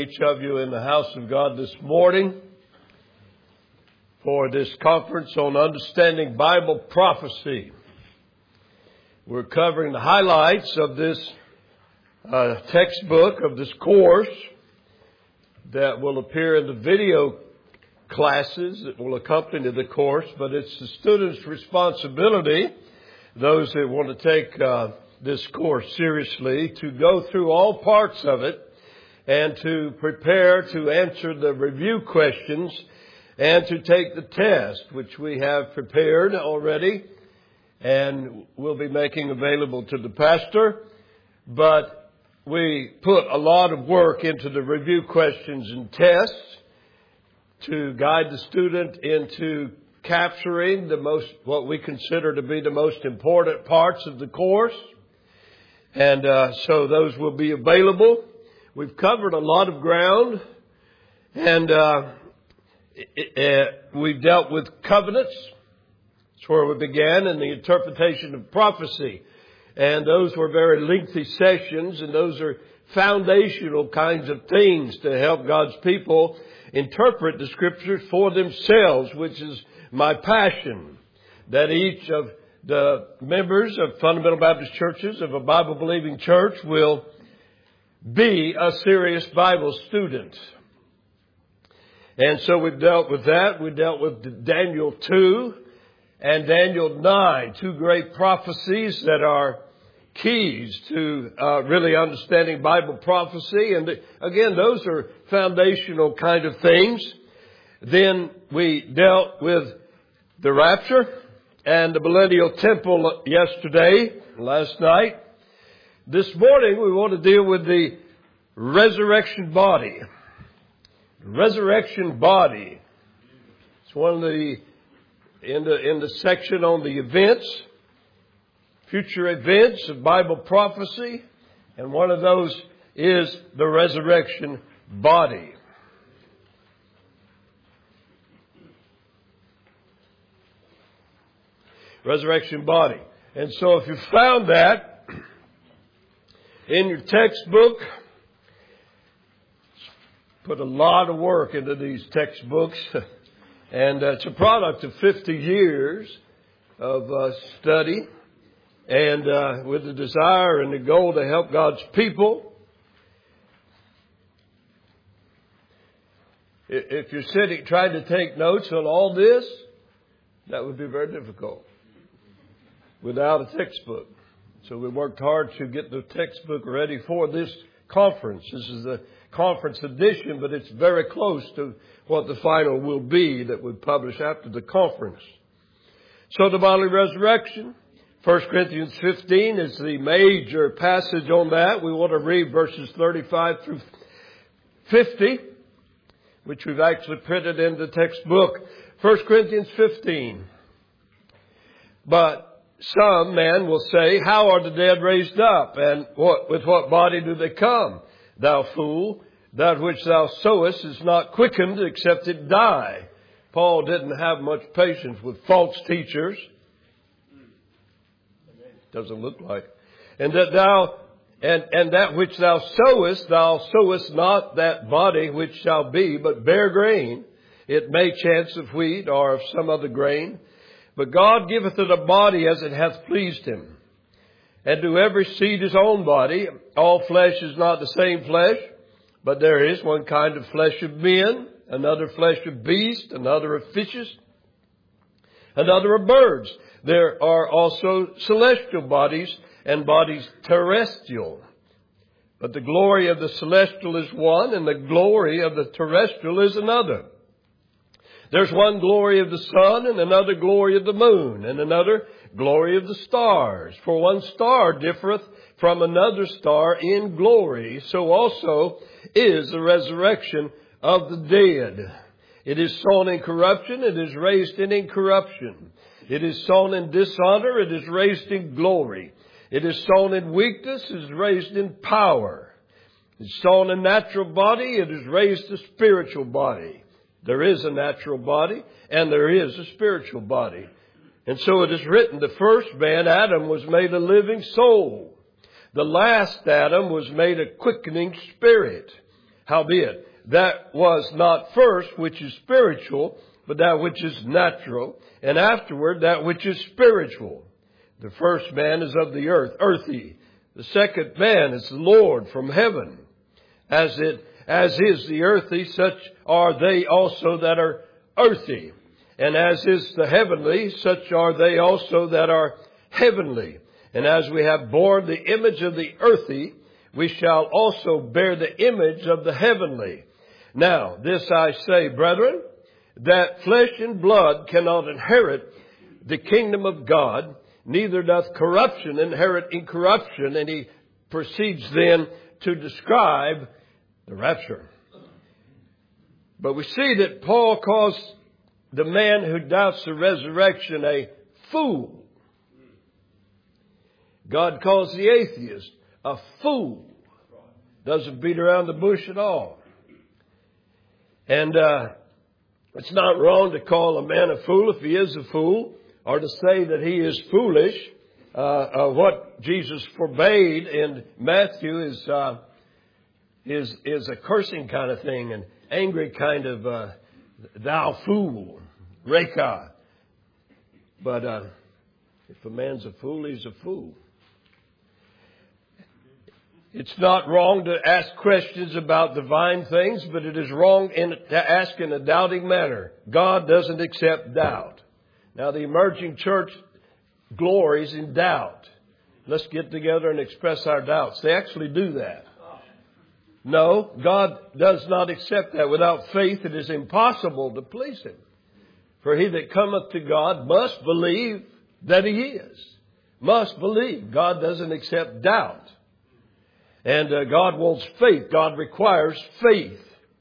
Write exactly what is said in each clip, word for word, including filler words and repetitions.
Each of you in the house of God this morning for this conference on understanding Bible prophecy. We're covering the highlights of this uh, textbook, of this course that will appear in the video classes that will accompany the course, but it's the students' responsibility, those that want to take uh, this course seriously, to go through all parts of it and to prepare to answer the review questions and to take the test, which we have prepared already and will be making available to the pastor. But we put a lot of work into the review questions and tests to guide the student into capturing the most, what we consider to be the most important parts of the course. And uh, so those will be available. We've covered a lot of ground, and uh, it, it, we've dealt with covenants. That's where we began, in the interpretation of prophecy. And those were very lengthy sessions, and those are foundational kinds of things to help God's people interpret the Scriptures for themselves, which is my passion, that each of the members of fundamental Baptist churches, of a Bible-believing church, will be a serious Bible student. And so we've dealt with that. We dealt with Daniel two and Daniel nine, two great prophecies that are keys to uh, really understanding Bible prophecy. And again, those are foundational kind of things. Then we dealt with the rapture and the millennial temple yesterday, last night. This morning we want to deal with the resurrection body. Resurrection body. It's one of the, in the, in the section on the events, future events of Bible prophecy, and one of those is the resurrection body. Resurrection body. And so if you found that in your textbook, put a lot of work into these textbooks, and uh, it's a product of fifty years of uh, study, and uh, with the desire and the goal to help God's people. If you're sitting trying to take notes on all this, that would be very difficult without a textbook. So we worked hard to get the textbook ready for this conference. This is the conference edition, but it's very close to what the final will be that we publish after the conference. So the bodily resurrection, First Corinthians fifteen is the major passage on that. We want to read verses thirty-five through fifty, which we've actually printed in the textbook. First Corinthians fifteen. But some men will say, how are the dead raised up? And what, with what body do they come? Thou fool, that which thou sowest is not quickened except it die. Paul didn't have much patience with false teachers. Doesn't look like. And that thou, and, and that which thou sowest, thou sowest not that body which shall be, but bare grain. It may chance of wheat or of some other grain. But God giveth it a body as it hath pleased him. And to every seed his own body. All flesh is not the same flesh, but there is one kind of flesh of men, another flesh of beasts, another of fishes, another of birds. There are also celestial bodies and bodies terrestrial. But the glory of the celestial is one, and the glory of the terrestrial is another. There's one glory of the sun, and another glory of the moon, and another glory of the stars. For one star differeth from another star in glory. So also is the resurrection of the dead. It is sown in corruption, it is raised in incorruption. It is sown in dishonor, it is raised in glory. It is sown in weakness, it is raised in power. It is sown in natural body, it is raised a spiritual body. There is a natural body and there is a spiritual body. And so it is written, the first man, Adam, was made a living soul. The last Adam was made a quickening spirit. Howbeit, that was not first which is spiritual, but that which is natural, and afterward that which is spiritual. The first man is of the earth, earthy. The second man is the Lord from heaven. As it, as is the earthy, such are they also that are earthy. And as is the heavenly, such are they also that are heavenly. And as we have borne the image of the earthy, we shall also bear the image of the heavenly. Now, this I say, brethren, that flesh and blood cannot inherit the kingdom of God, neither doth corruption inherit incorruption. And he proceeds then to describe the rapture. But we see that Paul calls the man who doubts the resurrection a fool. God calls the atheist a fool. Doesn't beat around the bush at all. And uh, it's not wrong to call a man a fool if he is a fool, or to say that he is foolish. Uh, uh, what Jesus forbade in Matthew is uh, is is a cursing kind of thing, an angry kind of uh, thou fool, reka. But uh, if a man's a fool, he's a fool. It's not wrong to ask questions about divine things, but it is wrong in, to ask in a doubting manner. God doesn't accept doubt. Now, the emerging church glories in doubt. Let's get together and express our doubts. They actually do that. No, God does not accept that. Without faith, it is impossible to please Him. For he that cometh to God must believe that He is. Must believe. God doesn't accept doubt. And uh, God wants faith. God requires faith.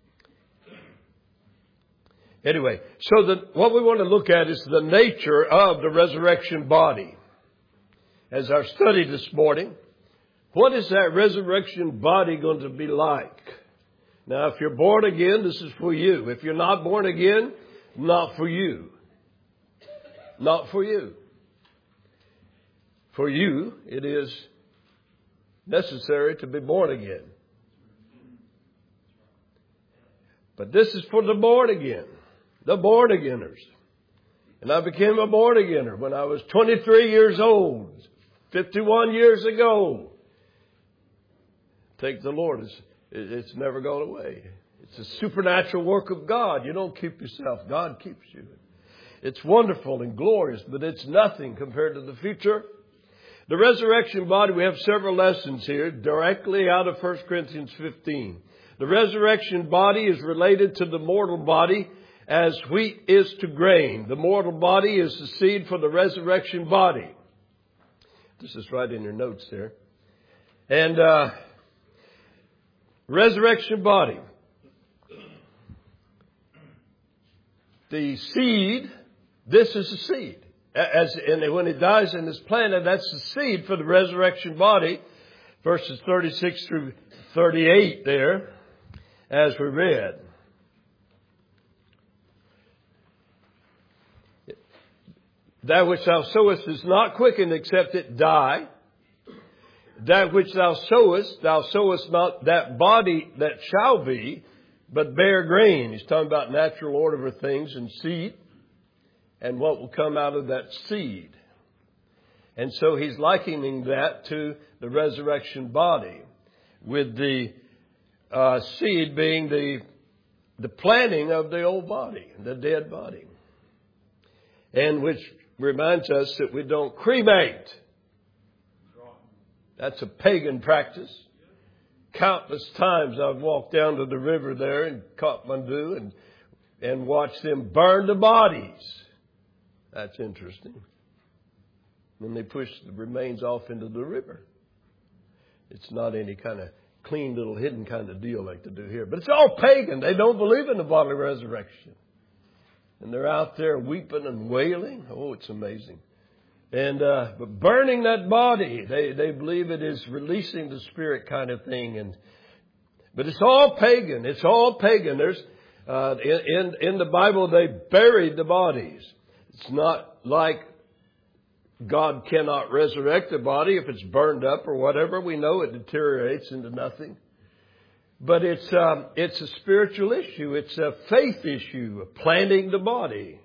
Anyway, so the, what we want to look at is the nature of the resurrection body. As our study this morning, what is that resurrection body going to be like? Now, if you're born again, this is for you. If you're not born again, not for you. Not for you. For you, it is necessary to be born again. But this is for the born again, the born againers. And I became a born againer when I was twenty-three years old, fifty-one years ago. Thank the Lord, it's, it's never gone away. It's a supernatural work of God. You don't keep yourself. God keeps you. It's wonderful and glorious, but it's nothing compared to the future. The resurrection body, we have several lessons here directly out of First Corinthians fifteen. The resurrection body is related to the mortal body as wheat is to grain. The mortal body is the seed for the resurrection body. This is right in your notes there. And uh, resurrection body. The seed, this is the seed. As, and when it dies and is planted, that's the seed for the resurrection body. Verses thirty-six through thirty-eight there, as we read. That which thou sowest is not quickened except it die. That which thou sowest, thou sowest not that body that shall be, but bear grain. He's talking about natural order of things and seed. And what will come out of that seed. And so he's likening that to the resurrection body, with the uh, seed being the the planting of the old body, the dead body. And which reminds us that we don't cremate. That's a pagan practice. Countless times I've walked down to the river there in Kathmandu and, and watched them burn the bodies. That's interesting. Then they push the remains off into the river. It's not any kind of clean little hidden kind of deal like they do here. But it's all pagan. They don't believe in the bodily resurrection. And they're out there weeping and wailing. Oh, it's amazing. And uh, but burning that body, they, they believe it is releasing the spirit kind of thing. And but it's all pagan. It's all pagan. There's uh, in in the Bible they buried the bodies. It's not like God cannot resurrect the body if it's burned up or whatever. We know it deteriorates into nothing. But it's, um, it's a spiritual issue. It's a faith issue, planting the body.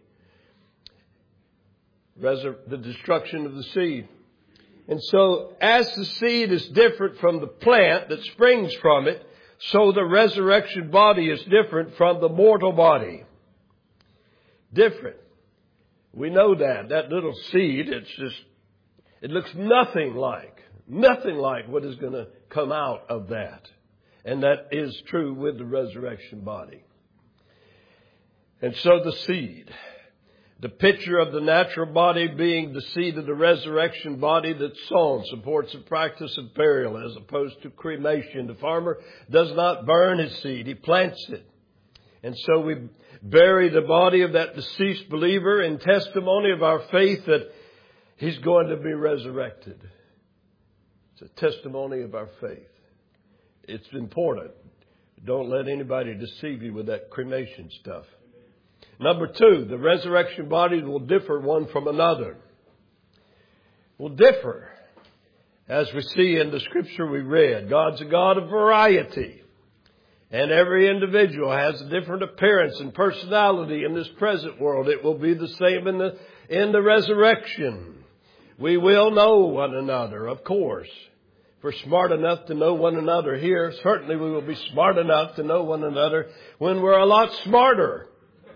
Resur- the destruction of the seed. And so as the seed is different from the plant that springs from it, so the resurrection body is different from the mortal body. Different. We know that. That little seed, it's just, it looks nothing like, nothing like what is going to come out of that. And that is true with the resurrection body. And so the seed, the picture of the natural body being the seed of the resurrection body that's sown, supports the practice of burial as opposed to cremation. The farmer does not burn his seed, he plants it. And so we bury the body of that deceased believer in testimony of our faith that he's going to be resurrected. It's a testimony of our faith. It's important. Don't let anybody deceive you with that cremation stuff. Number two, the resurrection bodies will differ one from another. Will differ. As we see in the scripture we read, God's a God of variety. And every individual has a different appearance and personality in this present world. It will be the same in the, in the resurrection. We will know one another, of course. If we're smart enough to know one another here, certainly we will be smart enough to know one another when we're a lot smarter.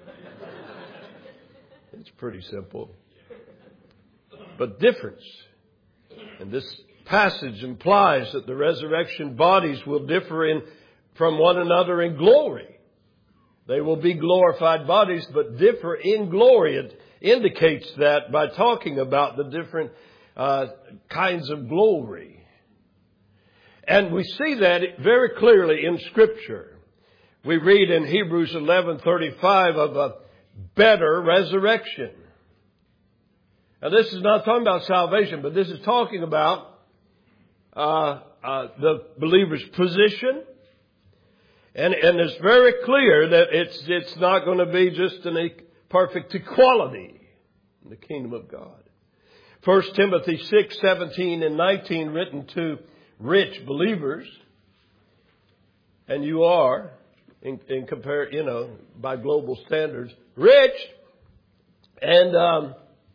It's pretty simple. But difference. And this passage implies that the resurrection bodies will differ in, from one another in glory. They will be glorified bodies, but differ in glory. It indicates that by talking about the different uh, kinds of glory. And we see that very clearly in Scripture. We read in Hebrews eleven thirty-five of a better resurrection. Now this is not talking about salvation, but this is talking about uh, uh, the believer's position. And, and it's very clear that it's, it's not going to be just in a perfect equality in the kingdom of God. First Timothy six seventeen and nineteen, written to rich believers, and you are, in, in compare, you know, by global standards, rich. And um,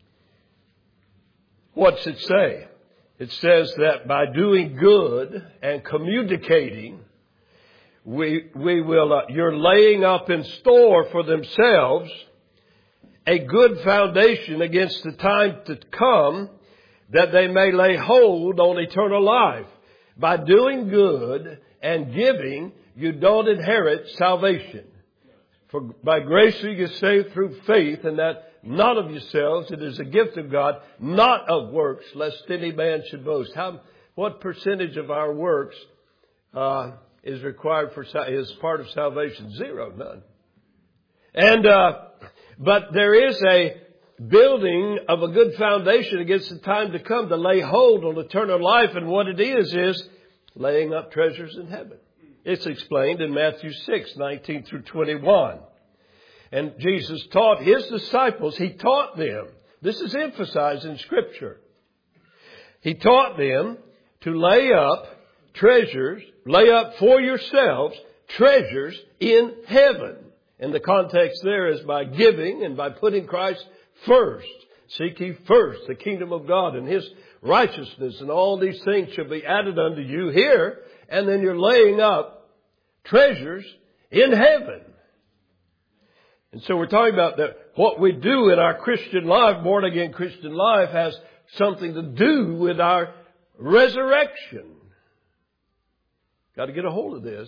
what's it say? It says that by doing good and communicating, we we will. Uh, you're laying up in store for themselves a good foundation against the time to come, that they may lay hold on eternal life. By doing good and giving, you don't inherit salvation. For by grace you get saved through faith, and that not of yourselves, it is a gift of God, not of works, lest any man should boast. How, what percentage of our works uh, is required for is part of salvation? Zero, none. And uh, but there is a building of a good foundation against the time to come to lay hold on eternal life. And what it is, is laying up treasures in heaven. It's explained in Matthew six nineteen through twenty-one. And Jesus taught His disciples, He taught them, this is emphasized in Scripture. He taught them to lay up treasures, lay up for yourselves treasures in heaven. And the context there is by giving and by putting Christ first. Seek ye first the kingdom of God and His righteousness, and all these things shall be added unto you here. And then you're laying up treasures in heaven. And so we're talking about that what we do in our Christian life, born again Christian life, has something to do with our resurrection. Got to get a hold of this.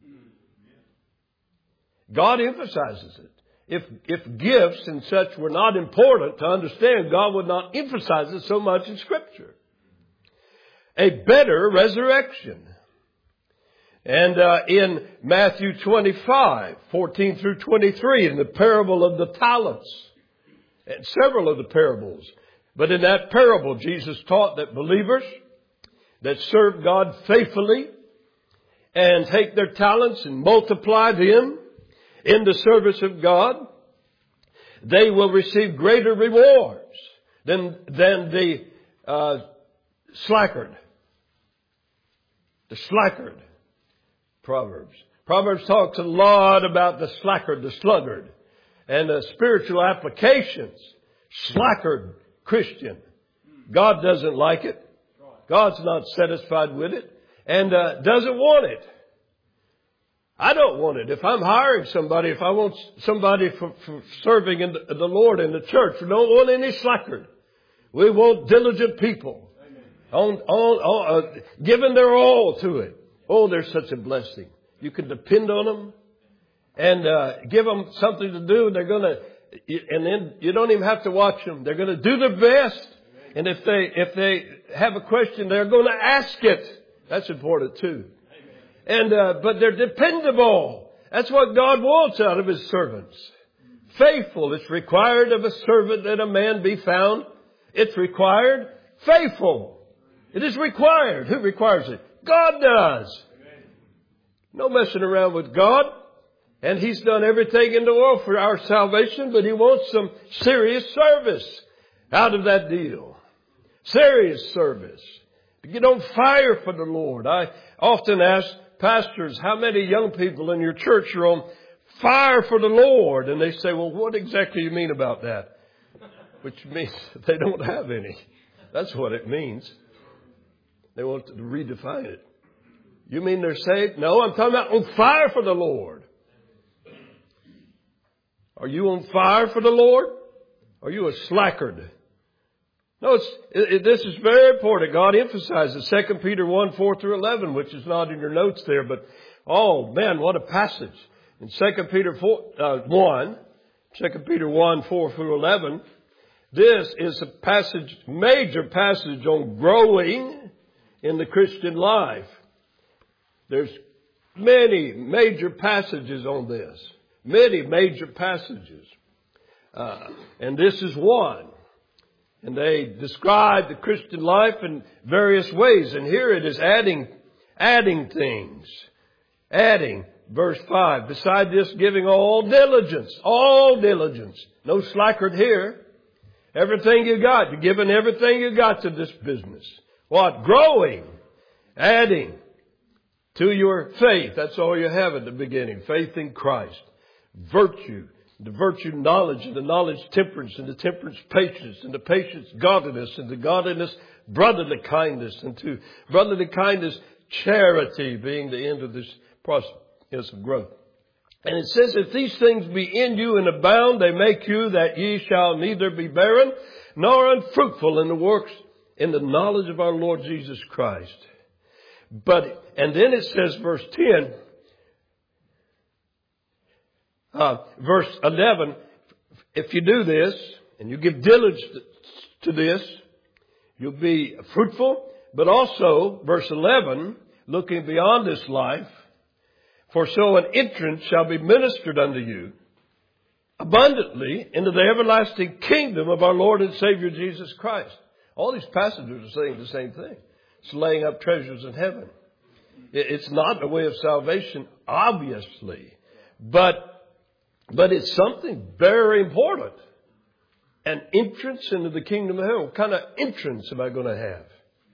God emphasizes it. If, if gifts and such were not important to understand, God would not emphasize it so much in Scripture. A better resurrection. And uh, in Matthew twenty-five, fourteen through twenty-three, in the parable of the talents, and several of the parables. But in that parable, Jesus taught that believers that serve God faithfully and take their talents and multiply them in the service of God, they will receive greater rewards than, than the uh, slackard. The slackard. Proverbs. Proverbs talks a lot about the slackard, the sluggard, and the spiritual applications. Slackard Christian. God doesn't like it. God's not satisfied with it and uh, doesn't want it. I don't want it. If I'm hiring somebody, if I want somebody for, for serving in the, the Lord in the church, we don't want any slackard. We want diligent people. On, on, on uh, giving their all to it. Oh, they're such a blessing. You can depend on them and uh, give them something to do. They're going to, and then you don't even have to watch them. They're going to do their best. And if they if they have a question, they're going to ask it. That's important too. And uh, but they're dependable. That's what God wants out of His servants. Faithful. It's required of a servant that a man be found. It's required faithful. It is required. Who requires it? God does. No messing around with God. And He's done everything in the world for our salvation, but He wants some serious service out of that deal. Serious service. To get on fire for the Lord. I often ask pastors, how many young people in your church are on fire for the Lord? And they say, well, what exactly do you mean about that? Which means they don't have any. That's what it means. They want to redefine it. You mean they're saved? No, I'm talking about on fire for the Lord. Are you on fire for the Lord? Are you a slackard? No, it's, it, it, this is very important. God emphasizes Second Peter one, four through eleven, which is not in your notes there. But, oh, man, what a passage. In Second Peter four, uh, one, Second Peter one, four through eleven, this is a passage, major passage on growing in the Christian life. There's many major passages on this. Many major passages. Uh, and this is one. And they describe the Christian life in various ways. And here it is adding, adding things. Adding. Verse five. Beside this, giving all diligence. All diligence. No slackard here. Everything you got. You're giving everything you got to this business. What? Growing. Adding to your faith. That's all you have at the beginning. Faith in Christ. Virtue. The virtue knowledge, and the knowledge temperance, and the temperance patience, and the patience godliness, and the godliness brotherly kindness, and to brotherly kindness charity, being the end of this process of growth. And it says, if these things be in you and abound, they make you that ye shall neither be barren nor unfruitful in the works, in the knowledge of our Lord Jesus Christ. But, and then it says, verse ten, Uh, verse eleven, if you do this and you give diligence to this, you'll be fruitful. But also, verse eleven, looking beyond this life, for so an entrance shall be ministered unto you abundantly into the everlasting kingdom of our Lord and Savior Jesus Christ. All these passages are saying the same thing. It's laying up treasures in heaven. It's not the way of salvation, obviously, but But it's something very important. An entrance into the kingdom of heaven. What kind of entrance am I going to have?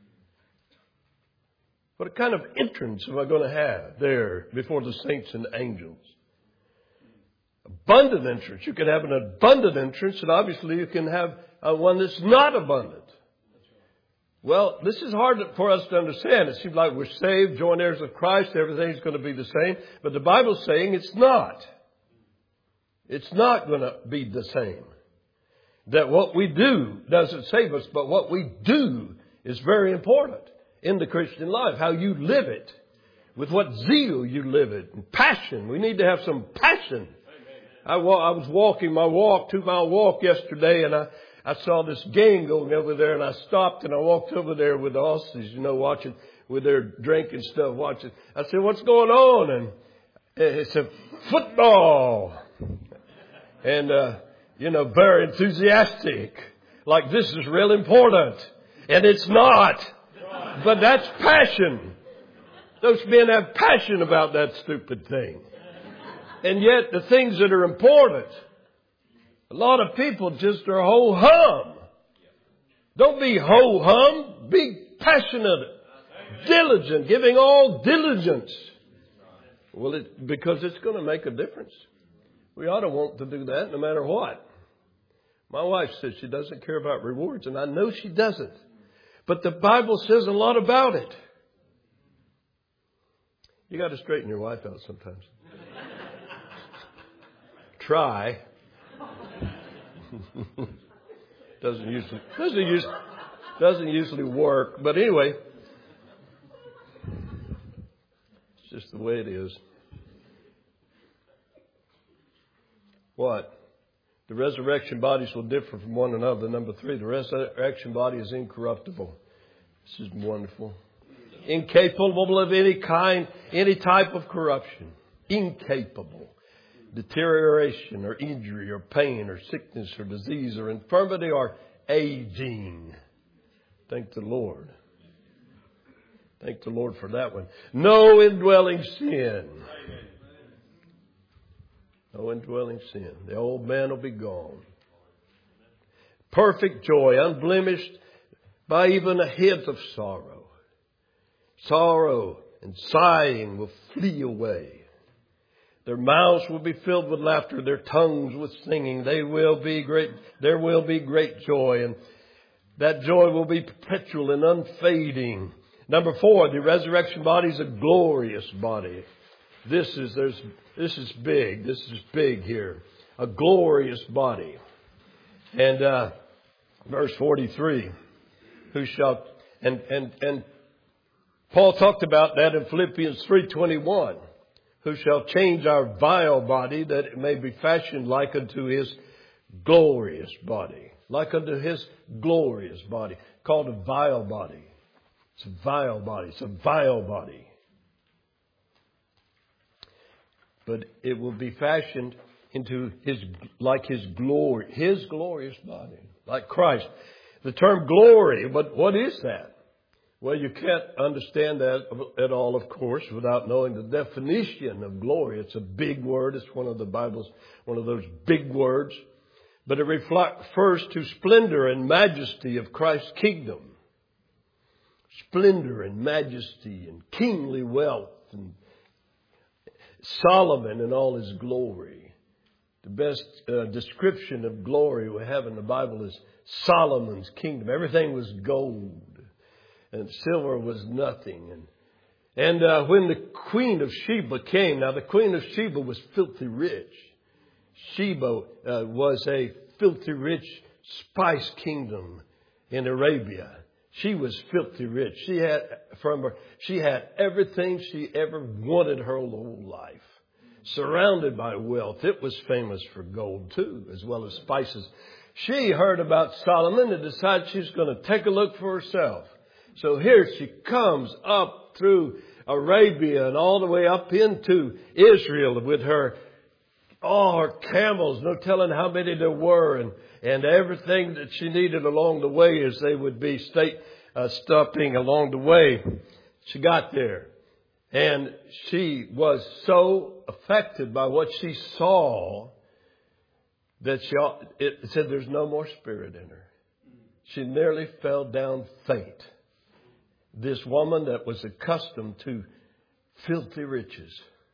What kind of entrance am I going to have there before the saints and the angels? Abundant entrance. You can have an abundant entrance, and obviously you can have uh, one that's not abundant. Well, this is hard for us to understand. It seems like we're saved, joint heirs of Christ, everything's going to be the same. But the Bible's saying it's not. It's not going to be the same. That what we do doesn't save us, but what we do is very important in the Christian life. How you live it. With what zeal you live it. And passion. We need to have some passion. I, wa- I was walking my walk, two mile walk yesterday, and I, I saw this gang going over there, and I stopped and I walked over there with the Aussies, you know, watching, with their drinking stuff, watching. I said, what's going on? And it's a football. And, uh, you know, very enthusiastic. Like this is real important. And it's not. But that's passion. Those men have passion about that stupid thing. And yet the things that are important, a lot of people just are ho-hum. Don't be ho-hum. Be passionate. Diligent. Giving all diligence. Well, it, because it's going to make a difference. We ought to want to do that no matter what. My wife says she doesn't care about rewards, and I know she doesn't. But the Bible says a lot about it. You got to straighten your wife out sometimes. Try. doesn't usually doesn't usually doesn't usually work. But anyway, it's just the way it is. What? The resurrection bodies will differ from one another. Number three, the resurrection body is incorruptible. This is wonderful. Incapable of any kind, any type of corruption. Incapable. Deterioration or injury or pain or sickness or disease or infirmity or aging. Thank the Lord. Thank the Lord for that one. No indwelling sin. No indwelling sin. The old man will be gone. Perfect joy, unblemished by even a hint of sorrow. Sorrow and sighing will flee away. Their mouths will be filled with laughter, their tongues with singing. They will be great. There will be great joy, and that joy will be perpetual and unfading. Number four, the resurrection body is a glorious body. This is there's this is big. This is big here. A glorious body. And uh, verse forty-three, who shall and and and Paul talked about that in Philippians three twenty-one. Who shall change our vile body that it may be fashioned like unto his glorious body. Like unto his glorious body. Called a vile body. It's a vile body. It's a vile body. But it will be fashioned into his, like his glory, his glorious body. Like Christ. The term glory, but what is that? Well, you can't understand that at all, of course, without knowing the definition of glory. It's a big word. It's one of the Bible's, one of those big words. But it refers to splendor and majesty of Christ's kingdom. Splendor and majesty and kingly wealth and Solomon in all his glory. The best uh, description of glory we have in the Bible is Solomon's kingdom. Everything was gold. And silver was nothing. And, and uh, when the Queen of Sheba came, now the Queen of Sheba was filthy rich. Sheba uh, was a filthy rich spice kingdom in Arabia. She was filthy rich. She had from her, she had everything she ever wanted her whole life. Surrounded by wealth. It was famous for gold too, as well as spices. She heard about Solomon and decided she's going to take a look for herself. So here she comes up through Arabia and all the way up into Israel with her, all her camels, no telling how many there were, and, and everything that she needed along the way as they would be state uh, stopping along the way. She got there. And she was so affected by what she saw that she, it said there's no more spirit in her. She nearly fell down faint. This woman that was accustomed to filthy riches.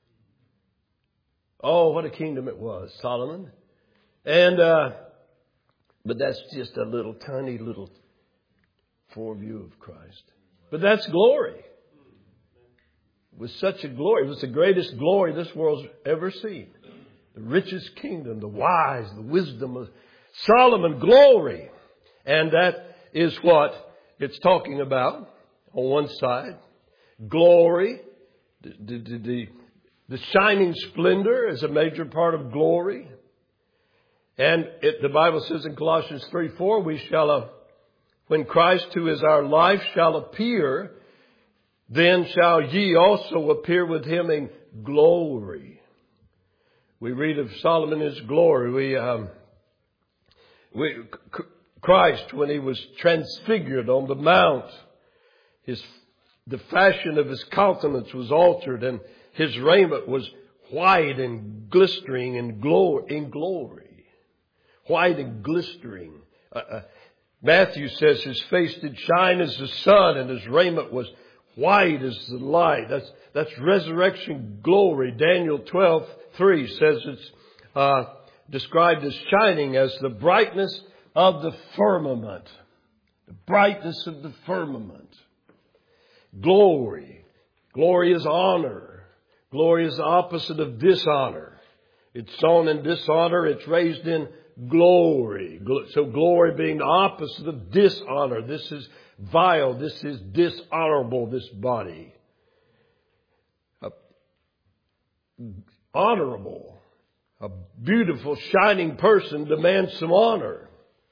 Oh, what a kingdom it was, Solomon. And, uh, but that's just a little tiny little foreview of Christ. But that's glory. It was such a glory. It was the greatest glory this world's ever seen. The richest kingdom, the wise, the wisdom of Solomon, glory. And that is what it's talking about. On one side, glory, the, the, the, the shining splendor is a major part of glory. And it, the Bible says in Colossians three four, we shall, uh, when Christ, who is our life, shall appear, then shall ye also appear with him in glory. We read of Solomon in his glory. We, um, we, Christ, when he was transfigured on the mount, His, the fashion of his countenance was altered, and his raiment was white and glistering in glory. In glory. White and glistering. Uh, uh, Matthew says his face did shine as the sun, and his raiment was White as the light. That's, that's resurrection glory. Daniel twelve three says it's uh, described as shining as the brightness of the firmament. The brightness of the firmament. Glory. Glory is honor. Glory is the opposite of dishonor. It's sown in dishonor. It's raised in glory. So glory being the opposite of dishonor. This is vile. This is dishonorable, this body. Uh, honorable. A beautiful, shining person demands some honor.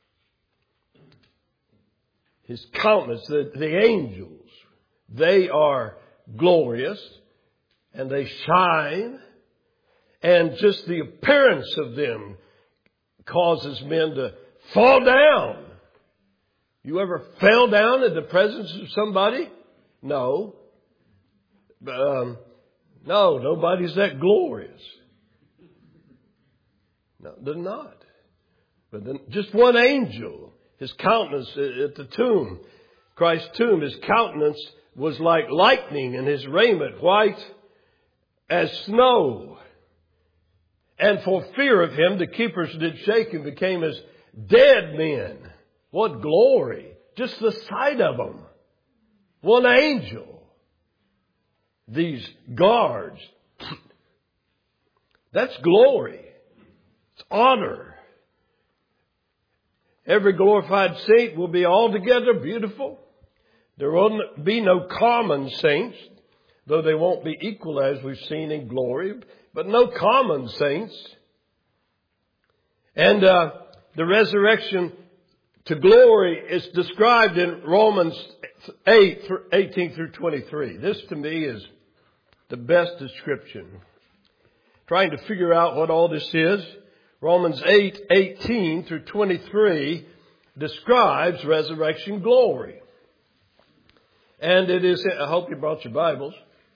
His countenance, the, the angels, they are glorious and they shine. And just the appearance of them causes men to fall down. You ever fell down in the presence of somebody? No. Um, no, nobody's that glorious. No, they're not. But then just one angel, his countenance at the tomb, Christ's tomb, his countenance was like lightning and his raiment white as snow. And for fear of him, the keepers did shake and became as dead men. What glory. Just the sight of them. One angel. These guards. That's glory. It's honor. Every glorified saint will be altogether beautiful. There will be no common saints, though they won't be equal as we've seen in glory, but no common saints. And uh, the resurrection to glory is described in Romans eight, eighteen through twenty-three. This to me is the best description. Trying to figure out what all this is. Romans eight, eighteen through twenty-three describes resurrection glory. And it is, I hope you brought your Bibles.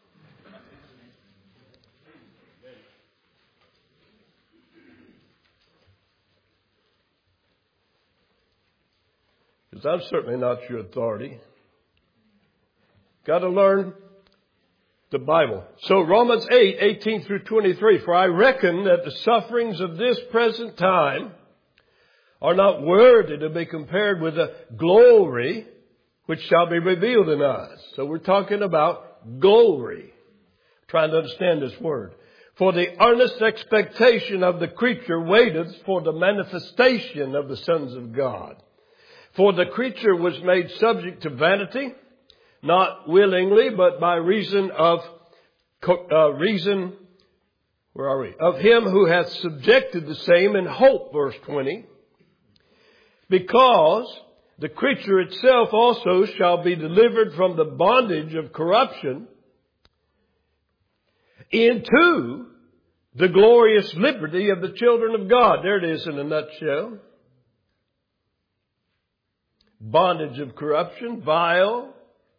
Because I'm certainly not your authority. Got to learn the Bible. So Romans eight, eighteen through twenty-three. For I reckon that the sufferings of this present time are not worthy to be compared with the glory which shall be revealed in us. So we're talking about glory. Trying to understand this word. For the earnest expectation of the creature waiteth for the manifestation of the sons of God. For the creature was made subject to vanity, not willingly, but by reason of uh, reason, where are we? Of him who hath subjected the same in hope, verse twenty. Because the creature itself also shall be delivered from the bondage of corruption into the glorious liberty of the children of God. There it is in a nutshell. Bondage of corruption, vile,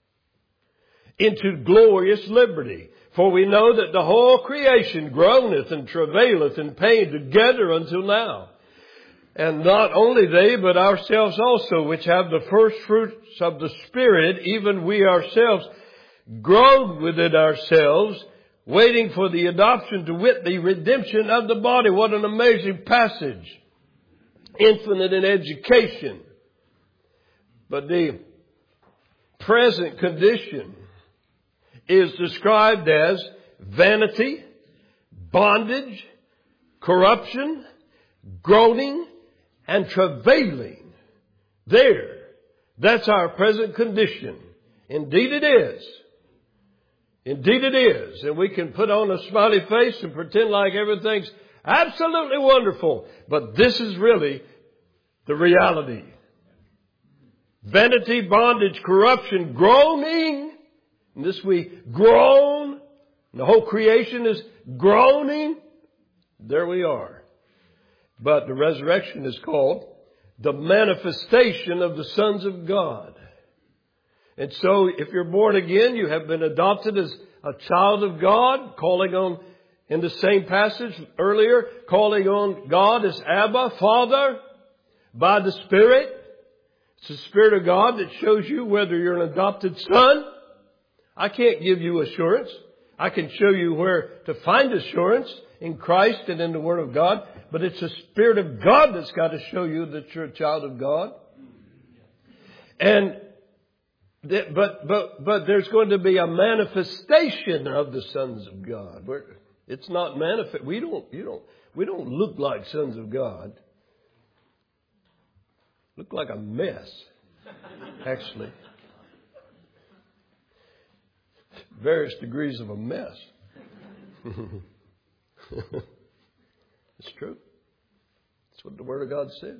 into glorious liberty. For we know that the whole creation groaneth and travaileth in pain together until now. And not only they, but ourselves also, which have the first fruits of the Spirit, even we ourselves groan within ourselves, waiting for the adoption, to wit, the redemption of the body. What an amazing passage. Infinite in education. But the present condition is described as vanity, bondage, corruption, groaning, and travailing. There. That's our present condition. Indeed it is. Indeed it is. And we can put on a smiley face and pretend like everything's absolutely wonderful. But this is really the reality. Vanity, bondage, corruption, groaning. And this we groan. And the whole creation is groaning. There we are. But the resurrection is called the manifestation of the sons of God. And so if you're born again, you have been adopted as a child of God, calling on, in the same passage earlier, calling on God as Abba, Father, by the Spirit. It's the Spirit of God that shows you whether you're an adopted son I can't give you assurance. I can show you where to find assurance in Christ and in the Word of God. But it's the Spirit of God that's got to show you that you're a child of God. And but but but there's going to be a manifestation of the sons of God. We're, it's not manifest. We don't you don't we don't look like sons of God. Look like a mess, actually. Various degrees of a mess. It's true. That's what the Word of God says.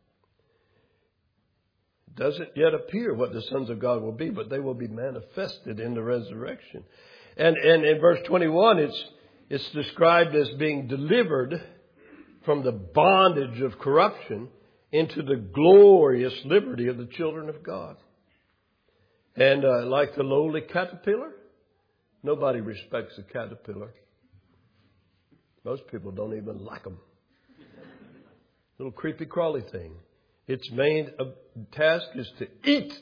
It doesn't yet appear what the sons of God will be, but they will be manifested in the resurrection. And, and in verse twenty-one, it's, it's described as being delivered from the bondage of corruption into the glorious liberty of the children of God. And uh, like the lowly caterpillar, nobody respects a caterpillar. Most people don't even like them. Little creepy crawly thing. Its main task is to eat.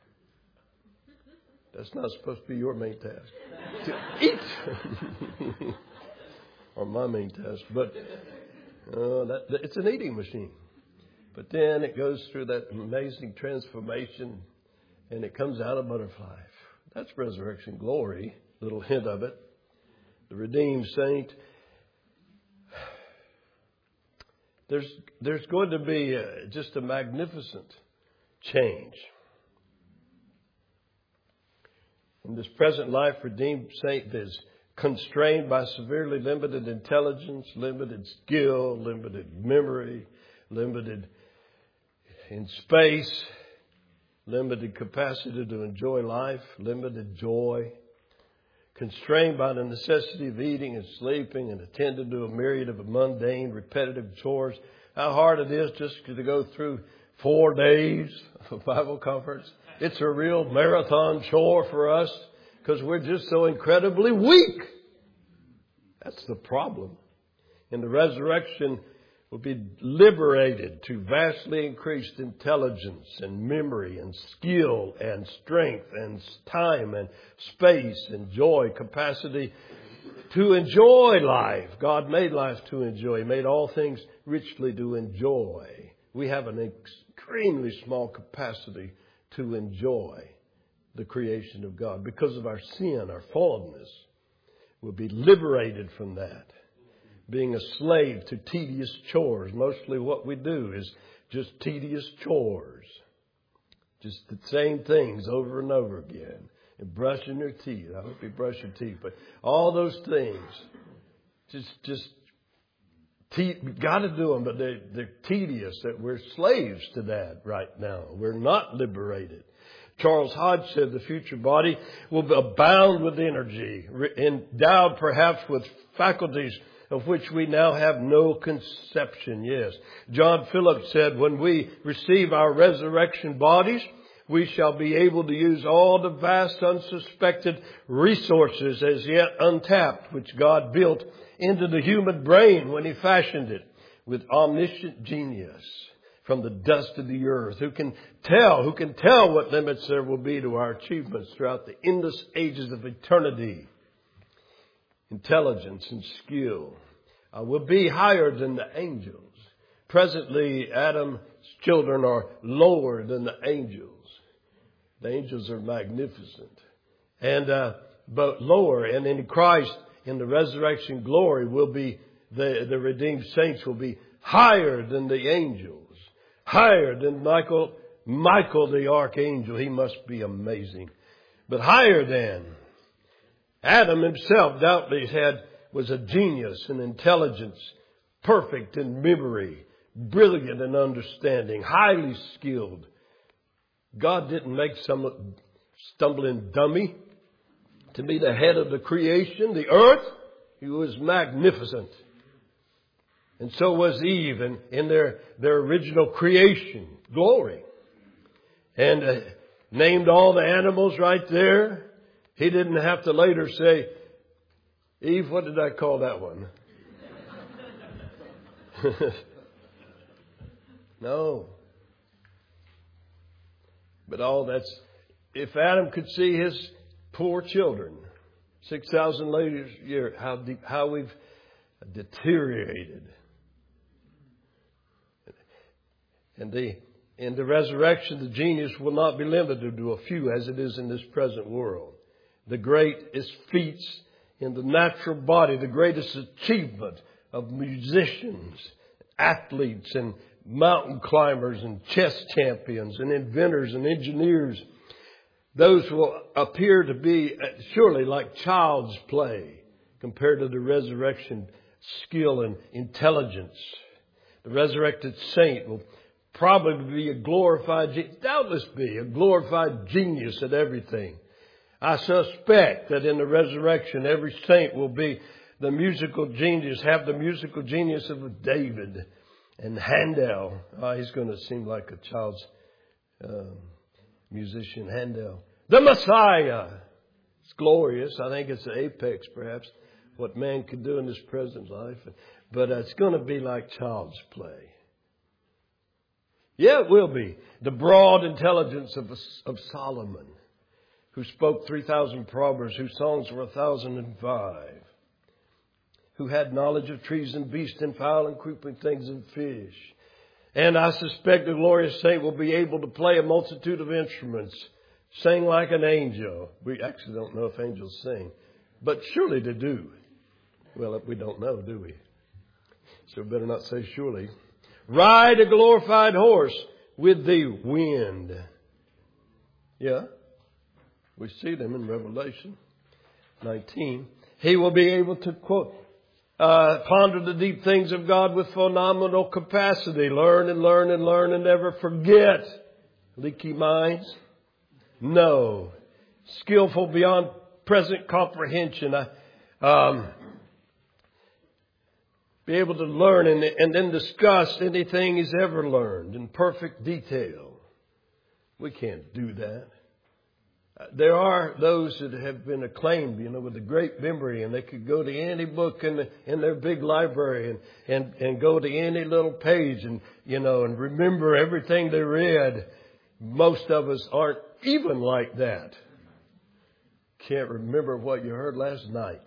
That's not supposed to be your main task. To eat. Or my main task. But uh, that, it's an eating machine. But then it goes through that amazing transformation and it comes out a butterfly. That's resurrection glory. Little hint of it. The redeemed saint. There's, there's going to be a, just a magnificent change. In this present life, redeemed saint is constrained by severely limited intelligence, limited skill, limited memory, limited in space, limited capacity to enjoy life, limited joy, constrained by the necessity of eating and sleeping and attending to a myriad of mundane, repetitive chores. How hard it is just to go through four days of Bible conference. It's a real marathon chore for us because we're just so incredibly weak. That's the problem. In the resurrection, will be liberated to vastly increased intelligence and memory and skill and strength and time and space and joy, capacity to enjoy life. God made life to enjoy. He made all things richly to enjoy. We have an extremely small capacity to enjoy the creation of God because of our sin, our fallenness. We'll be liberated from that. Being a slave to tedious chores. Mostly what we do is just tedious chores. Just the same things over and over again. And brushing your teeth. I hope you brush your teeth. But all those things. Just, just, te- we got to do them, but they're, they're tedious. That we're slaves to that right now. We're not liberated. Charles Hodge said the future body will abound with energy. Endowed perhaps with faculties of which we now have no conception. Yes. John Phillips said, when we receive our resurrection bodies, we shall be able to use all the vast unsuspected resources as yet untapped, which God built into the human brain when He fashioned it with omniscient genius from the dust of the earth. Who can tell, who can tell what limits there will be to our achievements throughout the endless ages of eternity. Intelligence and skill uh, will be higher than the angels. Presently, Adam's children are lower than the angels. The angels are magnificent, and uh, but lower. And in Christ, in the resurrection glory, will be the the redeemed saints will be higher than the angels, higher than Michael. Michael the archangel. He must be amazing, but higher than. Adam himself doubtless had, was a genius in intelligence, perfect in memory, brilliant in understanding, highly skilled. God didn't make some stumbling dummy to be the head of the creation, the earth. He was magnificent. And so was Eve in, in their, their original creation, glory. And uh, named all the animals right there. He didn't have to later say, Eve, what did I call that one? No. But all that's, if Adam could see his poor children. Six thousand years, how deep, how we've deteriorated. And the in the resurrection, the genius will not be limited to a few as it is in this present world. The greatest feats in the natural body, the greatest achievement of musicians, athletes, and mountain climbers, and chess champions, and inventors, and engineers, those will appear to be surely like child's play compared to the resurrection skill and intelligence. The resurrected saint will probably be a glorified, doubtless be a glorified genius at everything. I suspect that in the resurrection, every saint will be the musical genius, have the musical genius of David and Handel. Oh, he's going to seem like a child's uh, musician, Handel. The Messiah. It's glorious. I think it's the apex, perhaps, what man can do in this present life. But it's going to be like child's play. Yeah, it will be. The broad intelligence of, of Solomon, who spoke three thousand proverbs, whose songs were a thousand and five, who had knowledge of trees and beasts and fowl and creeping things and fish. And I suspect the glorious saint will be able to play a multitude of instruments, sing like an angel. We actually don't know if angels sing, but surely they do. Well, we don't know, do we? So better not say surely. Ride a glorified horse with the wind. Yeah. We see them in Revelation nineteen. He will be able to, quote, uh, ponder the deep things of God with phenomenal capacity. Learn and learn and learn and never forget. Leaky minds? No. Skillful beyond present comprehension. I, um, be able to learn and, and then discuss anything he's ever learned in perfect detail. We can't do that. There are those that have been acclaimed, you know, with a great memory, and they could go to any book in, the, in their big library and, and, and go to any little page and, you know, and remember everything they read. Most of us aren't even like that. Can't remember what you heard last night.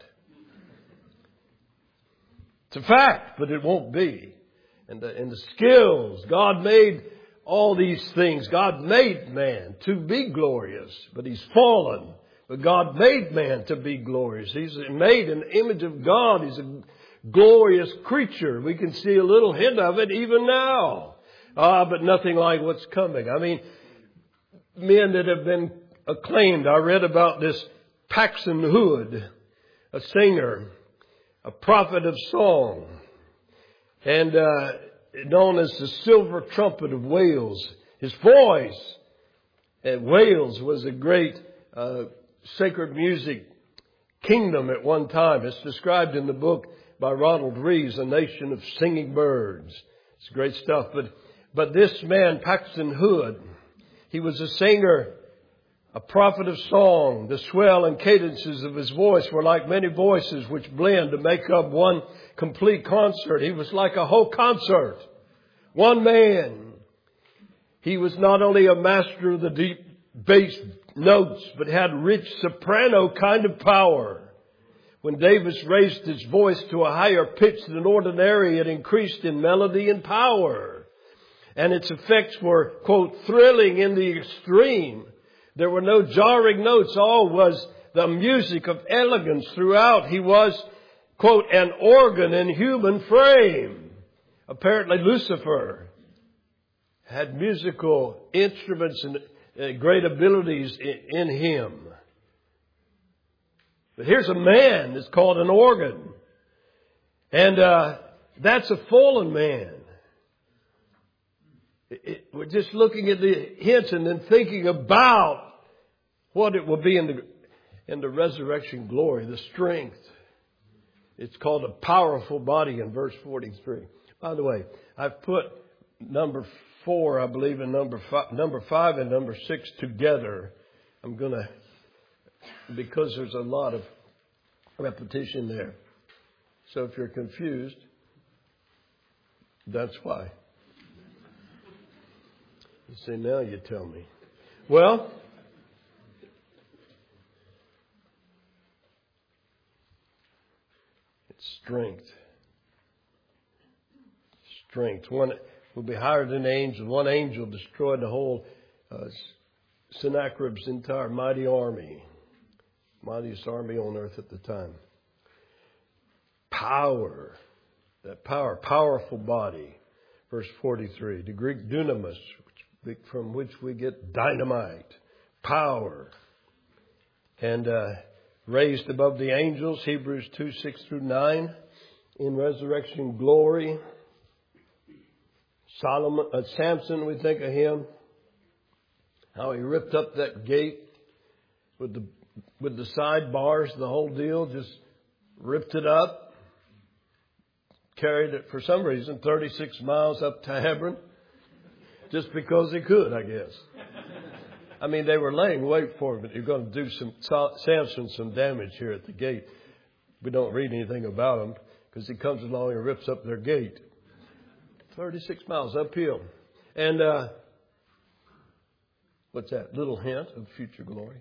It's a fact, but it won't be. And the, and the skills, God made all these things. God made man to be glorious, but he's fallen. But God made man to be glorious. He's made in the image of God. He's a glorious creature. We can see a little hint of it even now. Ah, but nothing like what's coming. I mean, men that have been acclaimed. I read about this Paxton Hood, a singer, a prophet of song, and uh, known as the Silver Trumpet of Wales. His voice at Wales was a great uh, sacred music kingdom at one time. It's described in the book by Ronald Rees, A Nation of Singing Birds. It's great stuff. But but this man, Paxton Hood, he was a singer, a prophet of song. The swell and cadences of his voice were like many voices which blend to make up one complete concert. He was like a whole concert. One man. He was not only a master of the deep bass notes, but had rich soprano kind of power. When Davis raised his voice to a higher pitch than ordinary, it increased in melody and power. And its effects were, quote, thrilling in the extreme. There were no jarring notes. All was the music of elegance throughout. He was, quote, an organ in human frame. Apparently Lucifer had musical instruments and great abilities in him. But here's a man that's called an organ. And uh, that's a fallen man. It, it, we're just looking at the hints and then thinking about what it will be in the, in the resurrection glory, the strength. It's called a powerful body in verse forty-three. By the way, I've put number four, I believe, and number five, number five and number six together. I'm going to, because there's a lot of repetition there. So if you're confused, that's why. You say, now you tell me. Well, strength. Strength. One will be higher than angels. One angel destroyed the whole uh, Sennacherib's entire mighty army. Mightiest army on earth at the time. Power. That power. Powerful body. Verse forty-three. The Greek dunamis, which, from which we get dynamite. Power. And uh, raised above the angels. Hebrews two, six through nine. In resurrection glory. Solomon, uh, Samson, we think of him. How he ripped up that gate with the with the side bars, the whole deal, just ripped it up. Carried it for some reason thirty-six miles up to Hebron. Just because he could, I guess. I mean, they were laying wait for him, but you're going to do some Samson some damage here at the gate. We don't read anything about him because he comes along and rips up their gate. thirty-six miles uphill. And uh, what's that? Little hint of future glory.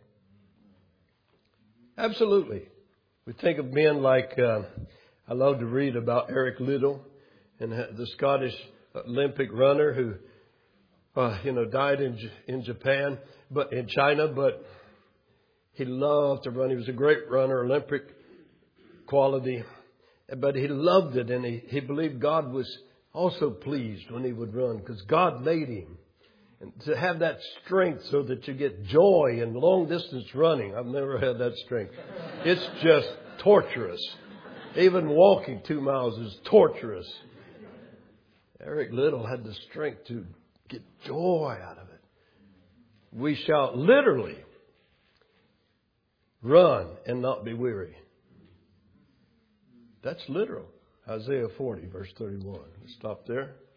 Absolutely. We think of men like, uh, I love to read about Eric Liddell, and the Scottish Olympic runner who, uh, you know, died in in Japan, but in China, but he loved to run. He was a great runner, Olympic quality, but he loved it, and he, he believed God was also pleased when he would run because God made him. And to have that strength so that you get joy in long distance running. I've never had that strength. It's just torturous. Even walking two miles is torturous. Eric Liddell had the strength to get joy out of it. We shall literally run and not be weary. That's literal. Isaiah forty, verse thirty-one. Let's stop there.